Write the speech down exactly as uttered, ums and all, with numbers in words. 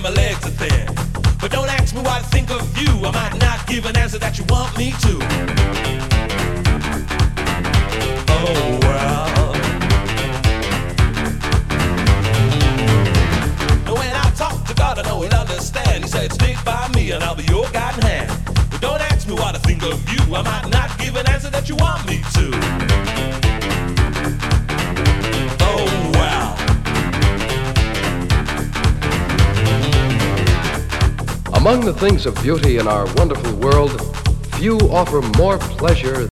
and my legs are thin. But don't ask me what I think of you. I might not give an answer that you want me to. Oh well. And when I talk to God, I know He'll understand. He said, stick by me and I'll be your guiding hand. But don't ask me what I think of you. I might not give an answer that you want me to. Oh well. Among the things of beauty in our wonderful world, few offer more pleasure